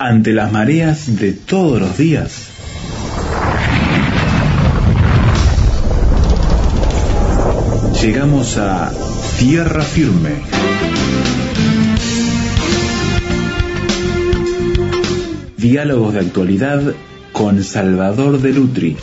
ante las mareas de todos los días. Llegamos a tierra firme. Diálogos de actualidad con Salvador de Lutri.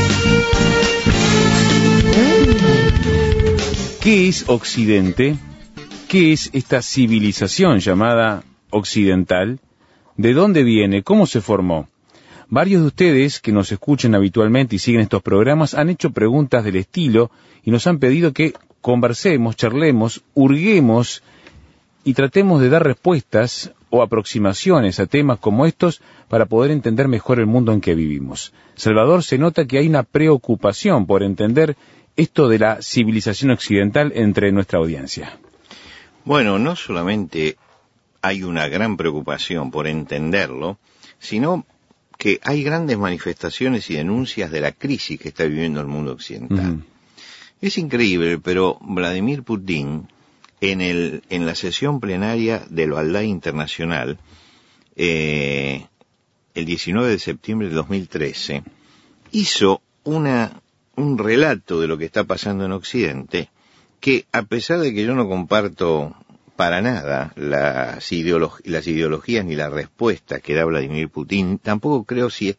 ¿Qué es Occidente? ¿Qué es esta civilización llamada occidental? ¿De dónde viene? ¿Cómo se formó? Varios de ustedes que nos escuchan habitualmente y siguen estos programas han hecho preguntas del estilo y nos han pedido que conversemos, charlemos, hurguemos y tratemos de dar respuestas o aproximaciones a temas como estos para poder entender mejor el mundo en que vivimos. Salvador, se nota que hay una preocupación por entender esto de la civilización occidental entre nuestra audiencia. Bueno, no solamente hay una gran preocupación por entenderlo, sino que hay grandes manifestaciones y denuncias de la crisis que está viviendo el mundo occidental. Es increíble, pero Vladimir Putin, en la sesión plenaria del Valdai Internacional, el 19 de septiembre de 2013, hizo un relato de lo que está pasando en Occidente, que a pesar de que yo no comparto para nada las ideologías ni la respuesta que da Vladimir Putin, tampoco creo si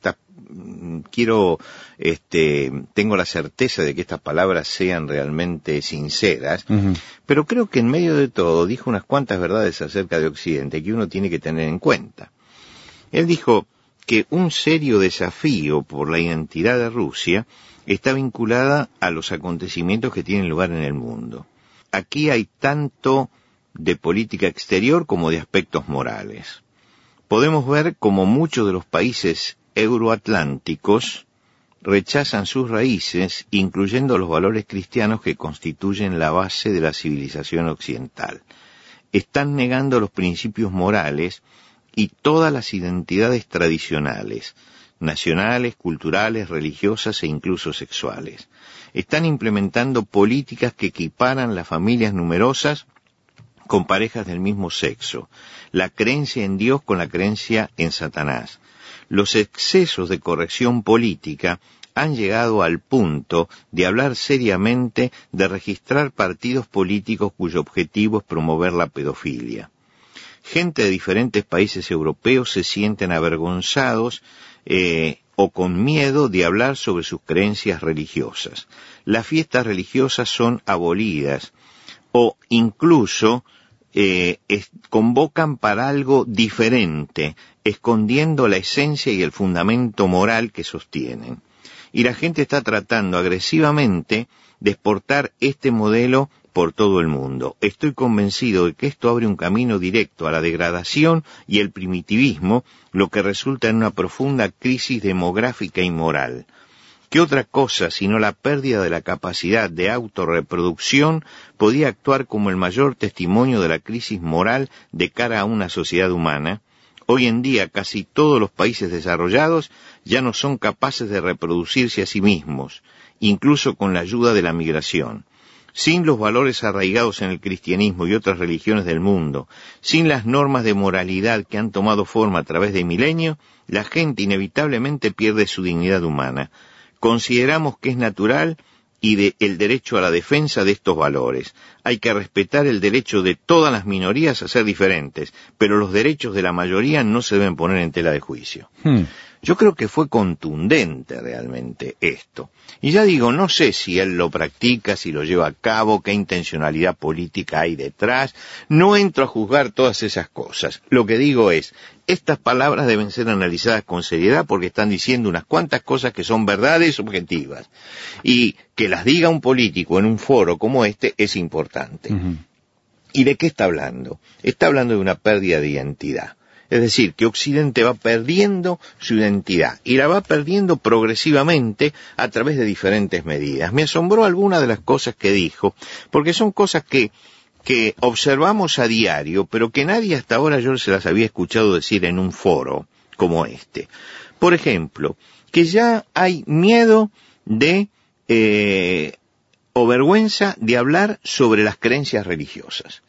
tengo la certeza de que estas palabras sean realmente sinceras, pero creo que en medio de todo dijo unas cuantas verdades acerca de Occidente que uno tiene que tener en cuenta. Él dijo que un serio desafío por la identidad de Rusia está vinculada a los acontecimientos que tienen lugar en el mundo. Aquí hay tanto de política exterior como de aspectos morales. Podemos ver cómo muchos de los países euroatlánticos rechazan sus raíces, incluyendo los valores cristianos que constituyen la base de la civilización occidental. Están negando los principios morales y todas las identidades tradicionales, nacionales, culturales, religiosas e incluso sexuales. Están implementando políticas que equiparan las familias numerosas con parejas del mismo sexo, la creencia en Dios con la creencia en Satanás. Los excesos de corrección política han llegado al punto de hablar seriamente de registrar partidos políticos cuyo objetivo es promover la pedofilia. Gente de diferentes países europeos se sienten avergonzados o con miedo de hablar sobre sus creencias religiosas. Las fiestas religiosas son abolidas o incluso convocan para algo diferente, escondiendo la esencia y el fundamento moral que sostienen. Y la gente está tratando agresivamente de exportar este modelo por todo el mundo. Estoy convencido de que esto abre un camino directo a la degradación y el primitivismo, lo que resulta en una profunda crisis demográfica y moral. ¿Qué otra cosa sino la pérdida de la capacidad de autorreproducción podía actuar como el mayor testimonio de la crisis moral de cara a una sociedad humana? Hoy en día casi todos los países desarrollados ya no son capaces de reproducirse a sí mismos, incluso con la ayuda de la migración. Sin los valores arraigados en el cristianismo y otras religiones del mundo, sin las normas de moralidad que han tomado forma a través de milenios, la gente inevitablemente pierde su dignidad humana. Consideramos que es natural y el derecho a la defensa de estos valores. Hay que respetar el derecho de todas las minorías a ser diferentes, pero los derechos de la mayoría no se deben poner en tela de juicio. Yo creo que fue contundente realmente esto. Y ya digo, no sé si él lo practica, si lo lleva a cabo, qué intencionalidad política hay detrás. No entro a juzgar todas esas cosas. Lo que digo es, estas palabras deben ser analizadas con seriedad porque están diciendo unas cuantas cosas que son verdades objetivas. Y que las diga un político en un foro como este es importante. ¿Y de qué está hablando? Está hablando de una pérdida de identidad. Es decir, que Occidente va perdiendo su identidad y la va perdiendo progresivamente a través de diferentes medidas. Me asombró alguna de las cosas que dijo, porque son cosas que observamos a diario, pero que nadie hasta ahora yo se las había escuchado decir en un foro como este. Por ejemplo, que ya hay miedo o vergüenza de hablar sobre las creencias religiosas.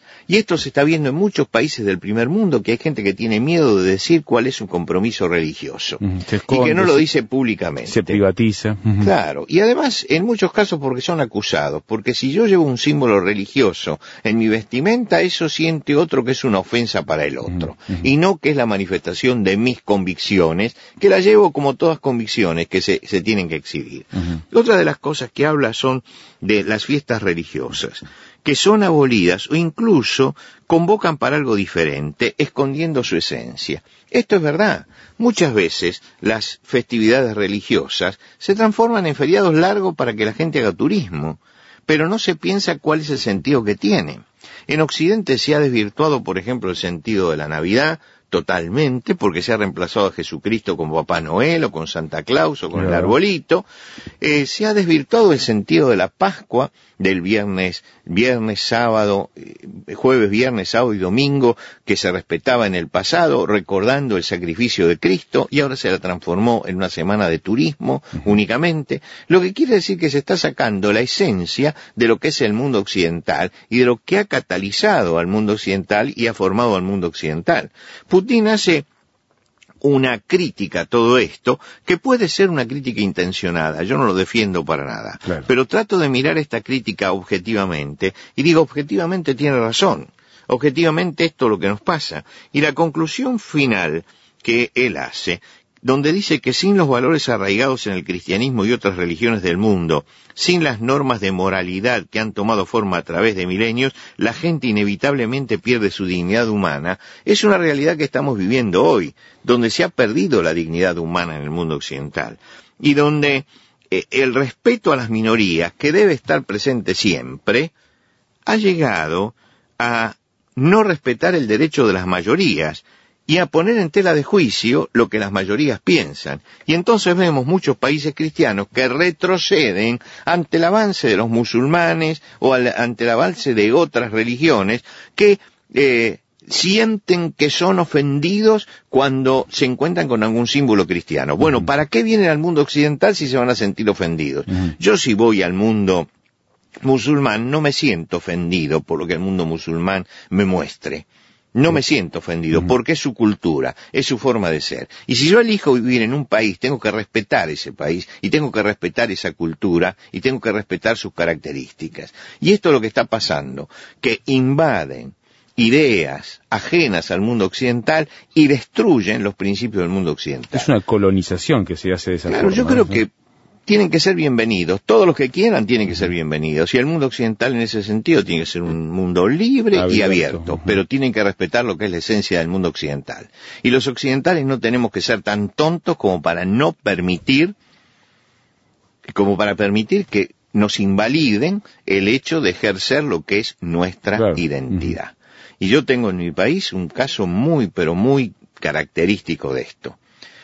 Y esto se está viendo en muchos países del primer mundo, que hay gente que tiene miedo de decir cuál es su compromiso religioso. Y que no lo dice públicamente. Se privatiza. Claro. Y además, en muchos casos porque son acusados. Porque si yo llevo un símbolo religioso en mi vestimenta, eso siente otro que es una ofensa para el otro. Y no que es la manifestación de mis convicciones, que la llevo como todas convicciones que se tienen que exhibir. Otra de las cosas que habla son de las fiestas religiosas, que son abolidas o incluso convocan para algo diferente, escondiendo su esencia. Esto es verdad. Muchas veces las festividades religiosas se transforman en feriados largos para que la gente haga turismo, pero no se piensa cuál es el sentido que tienen. En Occidente se ha desvirtuado, por ejemplo, el sentido de la Navidad totalmente, porque se ha reemplazado a Jesucristo con Papá Noel o con Santa Claus o con el arbolito. Se ha desvirtuado el sentido de la Pascua, del viernes, sábado, jueves, viernes, sábado y domingo, que se respetaba en el pasado, recordando el sacrificio de Cristo, y ahora se la transformó en una semana de turismo únicamente, lo que quiere decir que se está sacando la esencia de lo que es el mundo occidental y de lo que ha catalizado al mundo occidental y ha formado al mundo occidental. Putin hace una crítica a todo esto, que puede ser una crítica intencionada, yo no lo defiendo para nada, claro, pero trato de mirar esta crítica objetivamente, y digo, objetivamente tiene razón, objetivamente esto es lo que nos pasa, y la conclusión final que él hace, donde dice que sin los valores arraigados en el cristianismo y otras religiones del mundo, sin las normas de moralidad que han tomado forma a través de milenios, la gente inevitablemente pierde su dignidad humana, es una realidad que estamos viviendo hoy, donde se ha perdido la dignidad humana en el mundo occidental, y donde el respeto a las minorías, que debe estar presente siempre, ha llegado a no respetar el derecho de las mayorías, y a poner en tela de juicio lo que las mayorías piensan. Y entonces vemos muchos países cristianos que retroceden ante el avance de los musulmanes o ante el avance de otras religiones que sienten que son ofendidos cuando se encuentran con algún símbolo cristiano. Bueno, ¿para qué vienen al mundo occidental si se van a sentir ofendidos? Yo si voy al mundo musulmán no me siento ofendido por lo que el mundo musulmán me muestre. No me siento ofendido, porque es su cultura, es su forma de ser. Y si yo elijo vivir en un país, tengo que respetar ese país, y tengo que respetar esa cultura, y tengo que respetar sus características. Y esto es lo que está pasando, que invaden ideas ajenas al mundo occidental y destruyen los principios del mundo occidental. Es una colonización que se hace de esa forma. Claro, yo creo que tienen que ser bienvenidos, todos los que quieran tienen que ser bienvenidos, y el mundo occidental en ese sentido tiene que ser un mundo libre y abierto, pero tienen que respetar lo que es la esencia del mundo occidental. Y los occidentales no tenemos que ser tan tontos como para permitir que nos invaliden el hecho de ejercer lo que es nuestra identidad. Y yo tengo en mi país un caso muy, pero muy característico de esto.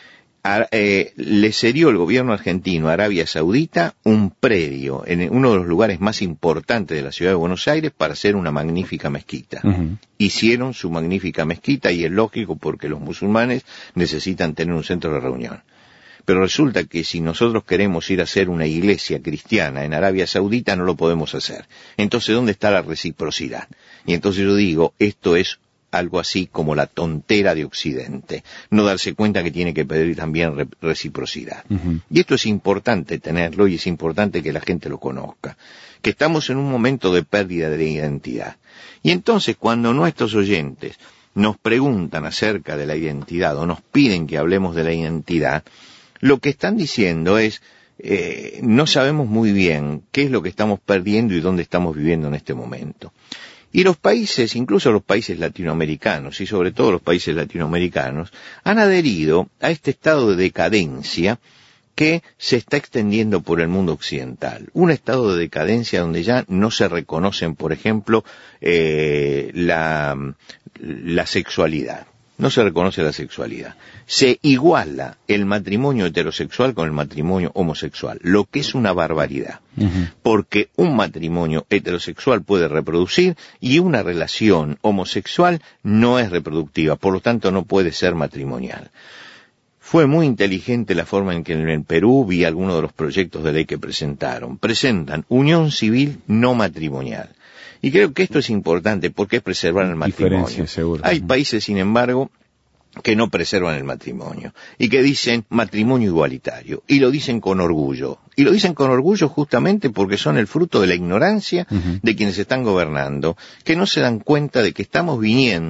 Le cedió el gobierno argentino a Arabia Saudita un predio en uno de los lugares más importantes de la ciudad de Buenos Aires para hacer una magnífica mezquita. Hicieron su magnífica mezquita y es lógico porque los musulmanes necesitan tener un centro de reunión. Pero resulta que si nosotros queremos ir a hacer una iglesia cristiana en Arabia Saudita no lo podemos hacer. Entonces, ¿dónde está la reciprocidad? Y entonces yo digo, esto es algo así como la tontera de Occidente, no darse cuenta que tiene que pedir también reciprocidad. Y esto es importante tenerlo y es importante que la gente lo conozca, que estamos en un momento de pérdida de identidad. Y entonces cuando nuestros oyentes nos preguntan acerca de la identidad o nos piden que hablemos de la identidad, lo que están diciendo es, no sabemos muy bien qué es lo que estamos perdiendo y dónde estamos viviendo en este momento. Y los países, incluso los países latinoamericanos, y sobre todo los países latinoamericanos, han adherido a este estado de decadencia que se está extendiendo por el mundo occidental. Un estado de decadencia donde ya no se reconocen, por ejemplo, la sexualidad. No se reconoce la sexualidad. Se iguala el matrimonio heterosexual con el matrimonio homosexual, lo que es una barbaridad. Porque un matrimonio heterosexual puede reproducir y una relación homosexual no es reproductiva, por lo tanto no puede ser matrimonial. Fue muy inteligente la forma en que en el Perú vi algunos de los proyectos de ley que presentaron. Presentan unión civil no matrimonial. Y creo que esto es importante porque es preservar el matrimonio. Seguro. Hay países, sin embargo, que no preservan el matrimonio y que dicen matrimonio igualitario, y lo dicen con orgullo, y lo dicen con orgullo justamente porque son el fruto de la ignorancia de quienes están gobernando, que no se dan cuenta de que estamos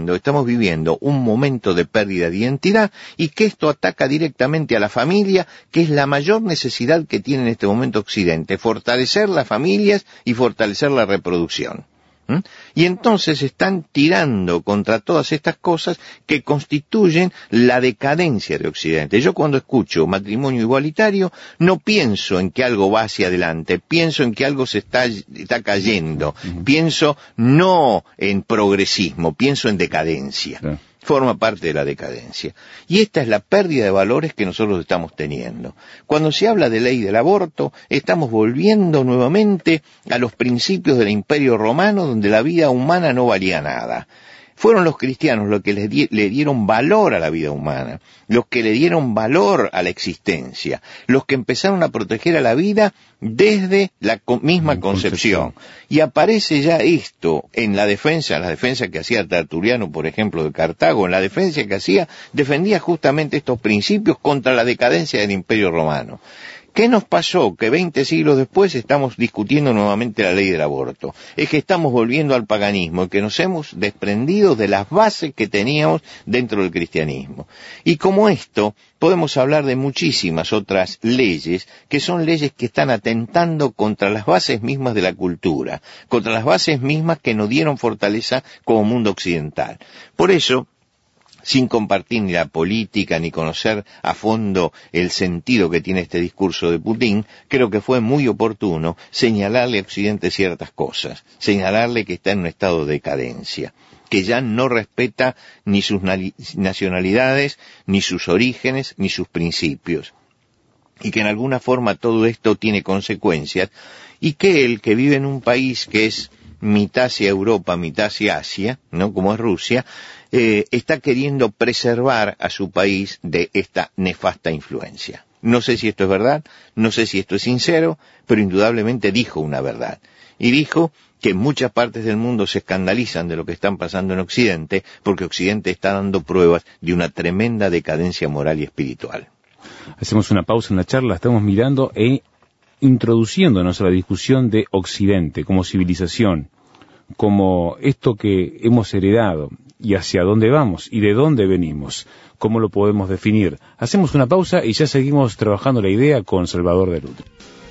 viviendo un momento de pérdida de identidad, y que esto ataca directamente a la familia, que es la mayor necesidad que tiene en este momento Occidente, fortalecer las familias y fortalecer la reproducción. Y entonces están tirando contra todas estas cosas que constituyen la decadencia de Occidente. Yo cuando escucho matrimonio igualitario no pienso en que algo va hacia adelante, pienso en que algo se está cayendo, pienso no en progresismo, pienso en decadencia. Sí. Forma parte de la decadencia. Y esta es la pérdida de valores que nosotros estamos teniendo. Cuando se habla de ley del aborto, estamos volviendo nuevamente a los principios del Imperio Romano, donde la vida humana no valía nada. Fueron los cristianos los que le dieron valor a la vida humana, los que le dieron valor a la existencia, los que empezaron a proteger a la vida desde la misma concepción. Y aparece ya esto en la defensa que hacía Tertuliano, por ejemplo, de Cartago, en la defensa que hacía, defendía justamente estos principios contra la decadencia del Imperio Romano. ¿Qué nos pasó? Que 20 siglos después estamos discutiendo nuevamente la ley del aborto. Es que estamos volviendo al paganismo, que nos hemos desprendido de las bases que teníamos dentro del cristianismo. Y como esto, podemos hablar de muchísimas otras leyes, que son leyes que están atentando contra las bases mismas de la cultura, contra las bases mismas que nos dieron fortaleza como mundo occidental. Por eso, sin compartir ni la política ni conocer a fondo el sentido que tiene este discurso de Putin, creo que fue muy oportuno señalarle a Occidente ciertas cosas, señalarle que está en un estado de decadencia, que ya no respeta ni sus nacionalidades, ni sus orígenes, ni sus principios, y que en alguna forma todo esto tiene consecuencias, y que él, que vive en un país que es mitad hacia Europa, mitad hacia Asia, ¿no?, como es Rusia, está queriendo preservar a su país de esta nefasta influencia. No sé si esto es verdad, no sé si esto es sincero, pero indudablemente dijo una verdad. Y dijo que en muchas partes del mundo se escandalizan de lo que están pasando en Occidente, porque Occidente está dando pruebas de una tremenda decadencia moral y espiritual. Hacemos una pausa en la charla, estamos mirando e introduciéndonos a la discusión de Occidente como civilización, como esto que hemos heredado, y hacia dónde vamos, y de dónde venimos, cómo lo podemos definir. Hacemos una pausa y ya seguimos trabajando la idea con Salvador Delutri.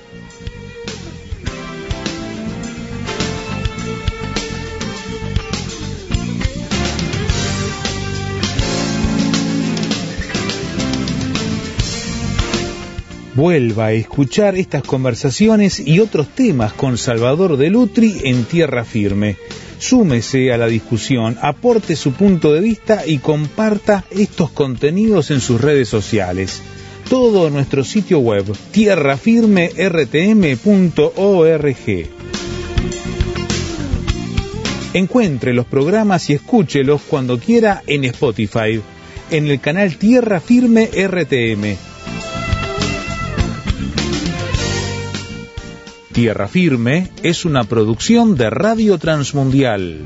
Vuelva a escuchar estas conversaciones y otros temas con Salvador Delutri en Tierra Firme. Súmese a la discusión, aporte su punto de vista y comparta estos contenidos en sus redes sociales. Todo en nuestro sitio web, tierrafirmertm.org. Encuentre los programas y escúchelos cuando quiera en Spotify, en el canal Tierra Firme RTM. Tierra Firme es una producción de Radio Transmundial.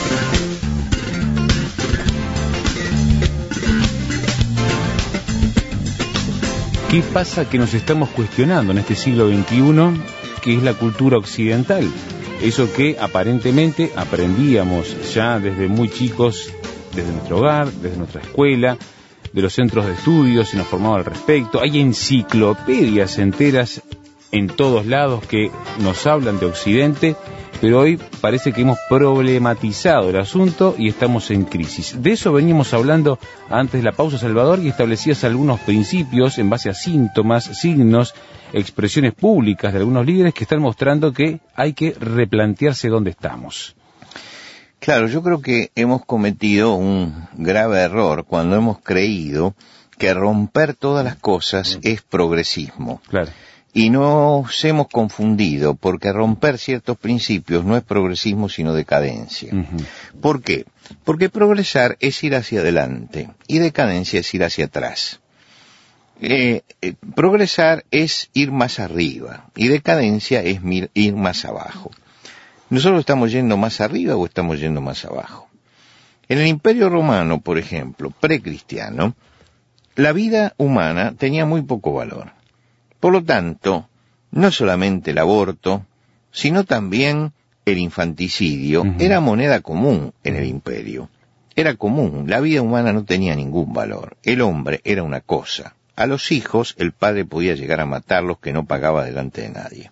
¿Qué pasa que nos estamos cuestionando en este siglo XXI, que es la cultura occidental? Eso que aparentemente aprendíamos ya desde muy chicos, desde nuestro hogar, desde nuestra escuela, de los centros de estudios, se nos formaba al respecto. Hay enciclopedias enteras en todos lados que nos hablan de Occidente, pero hoy parece que hemos problematizado el asunto y estamos en crisis. De eso veníamos hablando antes de la pausa, Salvador, y establecías algunos principios en base a síntomas, signos, expresiones públicas de algunos líderes que están mostrando que hay que replantearse dónde estamos. Claro, yo creo que hemos cometido un grave error cuando hemos creído que romper todas las cosas es progresismo. Claro. Y nos hemos confundido, porque romper ciertos principios no es progresismo, sino decadencia. Uh-huh. ¿Por qué? Porque progresar es ir hacia adelante, y decadencia es ir hacia atrás. Progresar es ir más arriba, y decadencia es ir más abajo. ¿Nosotros estamos yendo más arriba o estamos yendo más abajo? En el Imperio Romano, por ejemplo, precristiano, la vida humana tenía muy poco valor. Por lo tanto, no solamente el aborto, sino también el infanticidio, era moneda común en el imperio. Era común, la vida humana no tenía ningún valor. El hombre era una cosa. A los hijos el padre podía llegar a matarlos que no pagaba delante de nadie.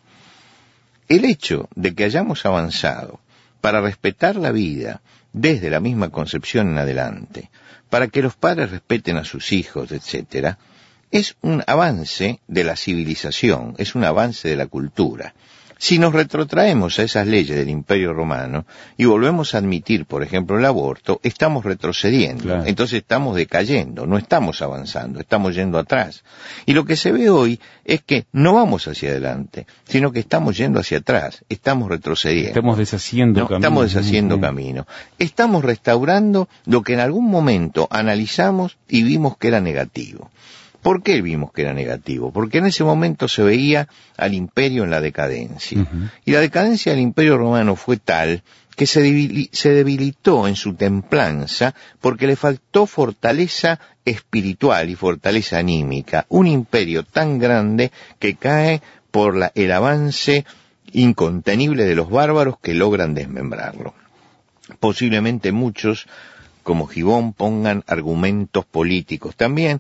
El hecho de que hayamos avanzado para respetar la vida desde la misma concepción en adelante, para que los padres respeten a sus hijos, etc., es un avance de la civilización, es un avance de la cultura. Si nos retrotraemos a esas leyes del Imperio Romano y volvemos a admitir, por ejemplo, el aborto, estamos retrocediendo, claro. Entonces estamos decayendo, no estamos avanzando, estamos yendo atrás. Y lo que se ve hoy es que no vamos hacia adelante, sino que estamos yendo hacia atrás, estamos retrocediendo. Estamos deshaciendo camino. Estamos deshaciendo camino. Estamos restaurando lo que en algún momento analizamos y vimos que era negativo. ¿Por qué vimos que era negativo? Porque en ese momento se veía al imperio en la decadencia. Y la decadencia del Imperio Romano fue tal que se debilitó en su templanza porque le faltó fortaleza espiritual y fortaleza anímica. Un imperio tan grande que cae por el avance incontenible de los bárbaros que logran desmembrarlo. Posiblemente muchos, como Gibbon, pongan argumentos políticos también,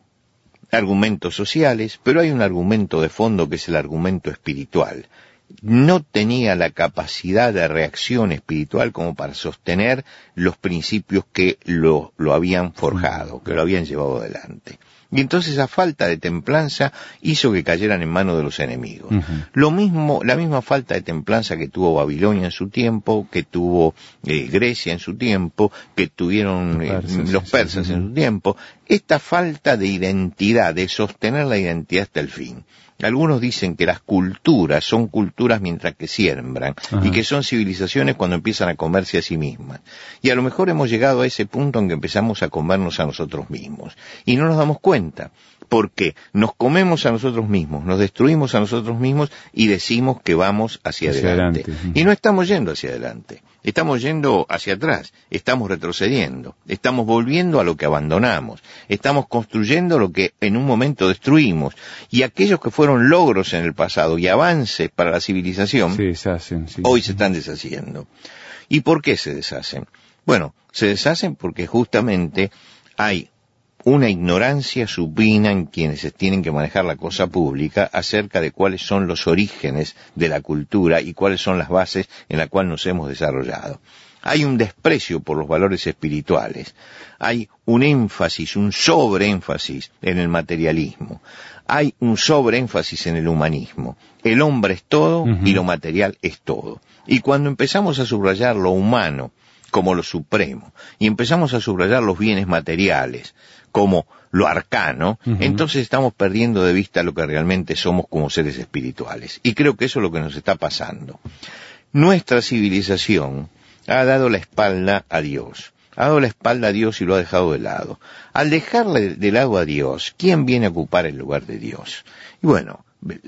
argumentos sociales, pero hay un argumento de fondo que es el argumento espiritual. No tenía la capacidad de reacción espiritual como para sostener los principios que lo habían forjado, que lo habían llevado adelante. Y entonces esa falta de templanza hizo que cayeran en manos de los enemigos. Lo mismo, la misma falta de templanza que tuvo Babilonia en su tiempo, que tuvo Grecia en su tiempo, que tuvieron los persas en su tiempo. Esta falta de identidad, de sostener la identidad hasta el fin. Algunos dicen que las culturas son culturas mientras que siembran, y que son civilizaciones cuando empiezan a comerse a sí mismas. Y a lo mejor hemos llegado a ese punto en que empezamos a comernos a nosotros mismos. Y no nos damos cuenta, porque nos comemos a nosotros mismos, nos destruimos a nosotros mismos y decimos que vamos hacia adelante. Y no estamos yendo hacia adelante. Estamos yendo hacia atrás, estamos retrocediendo, estamos volviendo a lo que abandonamos, estamos construyendo lo que en un momento destruimos, y aquellos que fueron logros en el pasado y avances para la civilización, se deshacen, hoy se están deshaciendo. ¿Y por qué se deshacen? Bueno, se deshacen porque justamente hay una ignorancia supina en quienes tienen que manejar la cosa pública acerca de cuáles son los orígenes de la cultura y cuáles son las bases en las cuales nos hemos desarrollado. Hay un desprecio por los valores espirituales, hay un énfasis, un sobreénfasis en el materialismo, hay un sobreénfasis en el humanismo. El hombre es todo y lo material es todo. Y cuando empezamos a subrayar lo humano como lo supremo, y empezamos a subrayar los bienes materiales como lo arcano, entonces estamos perdiendo de vista lo que realmente somos como seres espirituales. Y creo que eso es lo que nos está pasando. Nuestra civilización ha dado la espalda a Dios. Ha dado la espalda a Dios y lo ha dejado de lado. Al dejarle de lado a Dios, ¿quién viene a ocupar el lugar de Dios? Y bueno,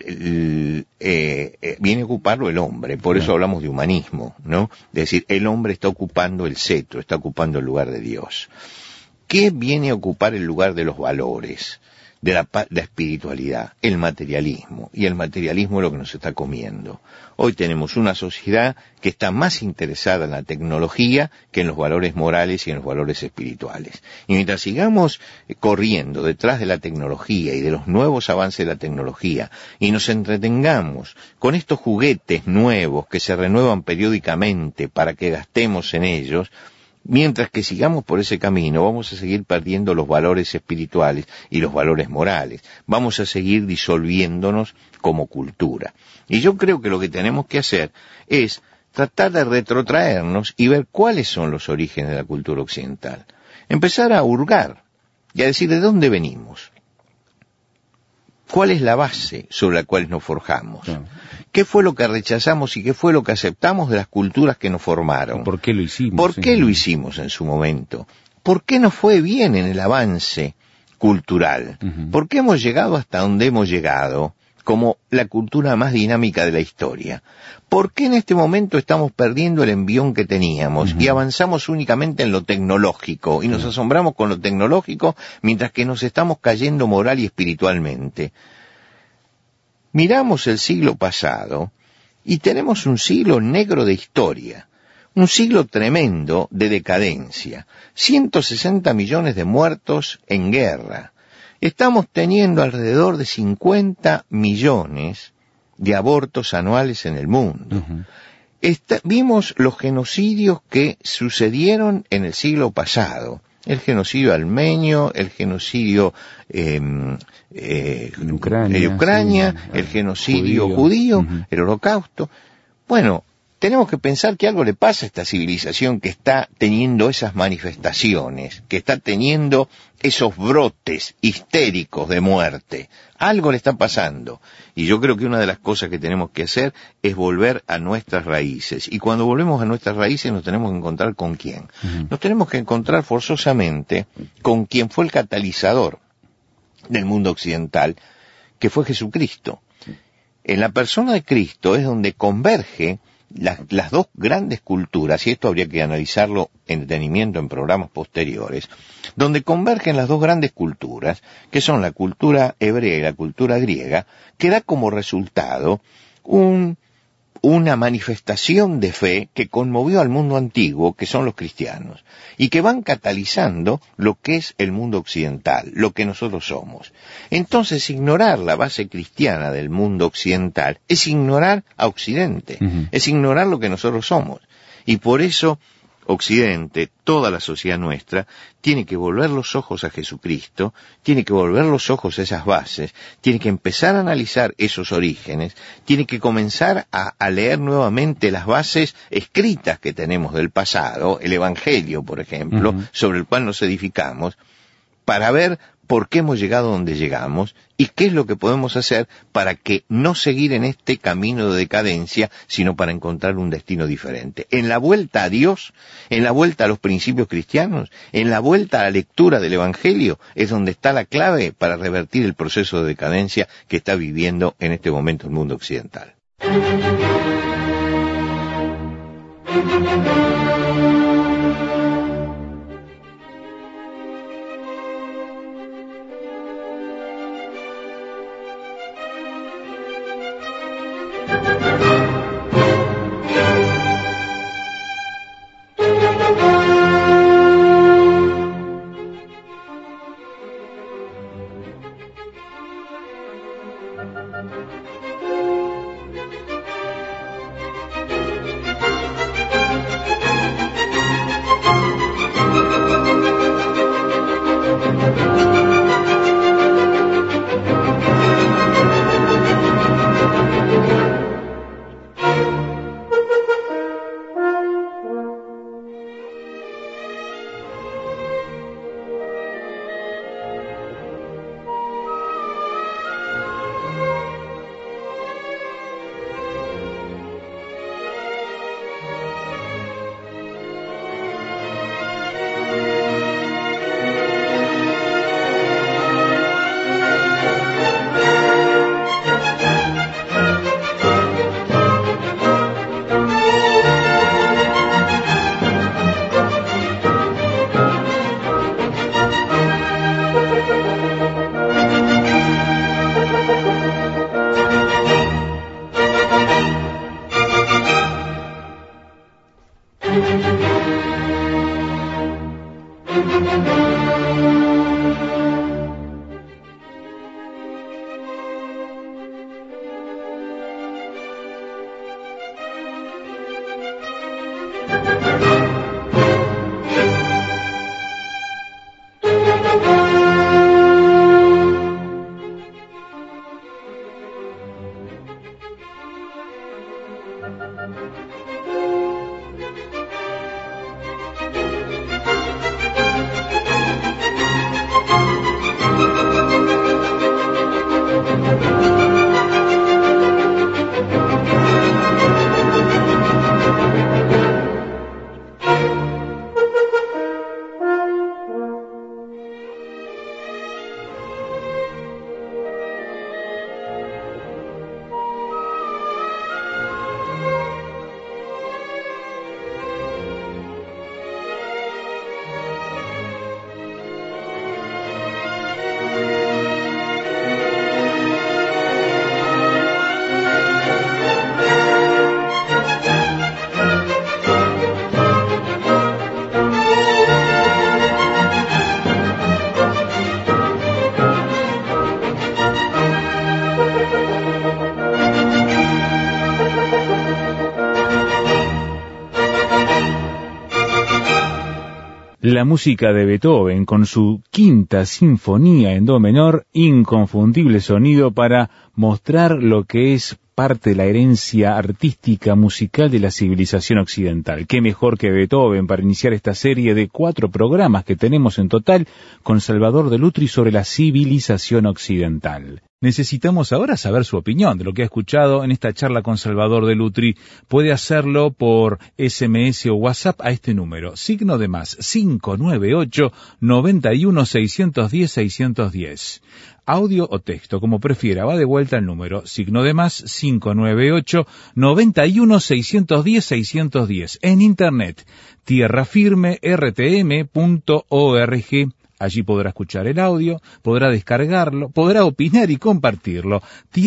viene a ocuparlo el hombre, por eso hablamos de humanismo, ¿no? Es decir, el hombre está ocupando el cetro, está ocupando el lugar de Dios. ¿Qué viene a ocupar el lugar de los valores, de la espiritualidad? El materialismo. Y el materialismo es lo que nos está comiendo. Hoy tenemos una sociedad que está más interesada en la tecnología que en los valores morales y en los valores espirituales. Y mientras sigamos corriendo detrás de la tecnología y de los nuevos avances de la tecnología, y nos entretengamos con estos juguetes nuevos que se renuevan periódicamente para que gastemos en ellos, mientras que sigamos por ese camino, vamos a seguir perdiendo los valores espirituales y los valores morales. Vamos a seguir disolviéndonos como cultura. Y yo creo que lo que tenemos que hacer es tratar de retrotraernos y ver cuáles son los orígenes de la cultura occidental. Empezar a hurgar y a decir de dónde venimos. ¿Cuál es la base sobre la cual nos forjamos? ¿Qué fue lo que rechazamos y qué fue lo que aceptamos de las culturas que nos formaron? ¿Por qué lo hicimos? ¿Por qué lo hicimos en su momento? ¿Por qué nos fue bien en el avance cultural? ¿Por qué hemos llegado hasta donde hemos llegado como la cultura más dinámica de la historia. ¿Por qué en este momento estamos perdiendo el envión que teníamos y avanzamos únicamente en lo tecnológico y nos asombramos con lo tecnológico mientras que nos estamos cayendo moral y espiritualmente? Miramos el siglo pasado y tenemos un siglo negro de historia, un siglo tremendo de decadencia, 160 millones de muertos en guerra. Estamos teniendo alrededor de 50 millones de abortos anuales en el mundo. Vimos los genocidios que sucedieron en el siglo pasado. El genocidio armenio, el genocidio de Ucrania, el genocidio judío, el holocausto. Bueno, tenemos que pensar que algo le pasa a esta civilización que está teniendo esas manifestaciones, que está teniendo esos brotes histéricos de muerte. Algo le está pasando. Y yo creo que una de las cosas que tenemos que hacer es volver a nuestras raíces. Y cuando volvemos a nuestras raíces nos tenemos que encontrar con quién. Nos tenemos que encontrar forzosamente con quien fue el catalizador del mundo occidental, que fue Jesucristo. En la persona de Cristo es donde converge las dos grandes culturas, y esto habría que analizarlo en detenimiento en programas posteriores, donde convergen las dos grandes culturas, que son la cultura hebrea y la cultura griega, que da como resultado una manifestación de fe que conmovió al mundo antiguo, que son los cristianos, y que van catalizando lo que es el mundo occidental, lo que nosotros somos. Entonces, ignorar la base cristiana del mundo occidental es ignorar a Occidente, es ignorar lo que nosotros somos. Y por eso, Occidente, toda la sociedad nuestra, tiene que volver los ojos a Jesucristo, tiene que volver los ojos a esas bases, tiene que empezar a analizar esos orígenes, tiene que comenzar a leer nuevamente las bases escritas que tenemos del pasado, el Evangelio, por ejemplo, sobre el cual nos edificamos, para ver por qué hemos llegado donde llegamos y qué es lo que podemos hacer para que no seguir en este camino de decadencia, sino para encontrar un destino diferente. En la vuelta a Dios, en la vuelta a los principios cristianos, en la vuelta a la lectura del Evangelio, es donde está la clave para revertir el proceso de decadencia que está viviendo en este momento el mundo occidental. La música de Beethoven con su Quinta Sinfonía en Do menor, inconfundible sonido para mostrar lo que es parte de la herencia artística musical de la civilización occidental. Qué mejor que Beethoven para iniciar esta serie de 4 programas que tenemos en total con Salvador de Lutri sobre la civilización occidental. Necesitamos ahora saber su opinión de lo que ha escuchado en esta charla con Salvador de Lutri. Puede hacerlo por SMS o WhatsApp a este número, signo de más, 598-91-610-610. Audio o texto, como prefiera, va de vuelta el número, signo de más, 598-91-610-610. En internet, tierrafirmertm.org. Allí podrá escuchar el audio, podrá descargarlo, podrá opinar y compartirlo.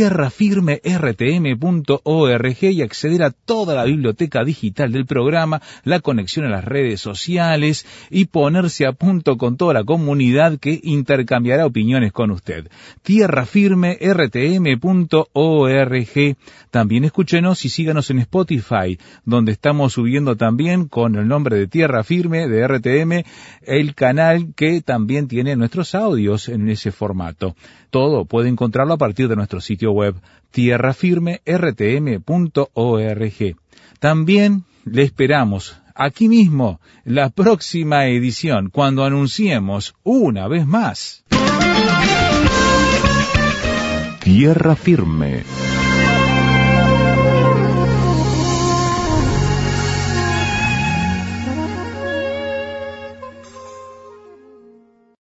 tierrafirmertm.org y acceder a toda la biblioteca digital del programa, la conexión a las redes sociales y ponerse a punto con toda la comunidad que intercambiará opiniones con usted. tierrafirmertm.org. También escúchenos y síganos en Spotify, donde estamos subiendo también con el nombre de Tierra Firme de RTM, el canal que también tiene nuestros audios en ese formato. Todo puede encontrarlo a partir de nuestro sitio web tierrafirmertm.org. También le esperamos aquí mismo la próxima edición, cuando anunciemos una vez más Tierra Firme.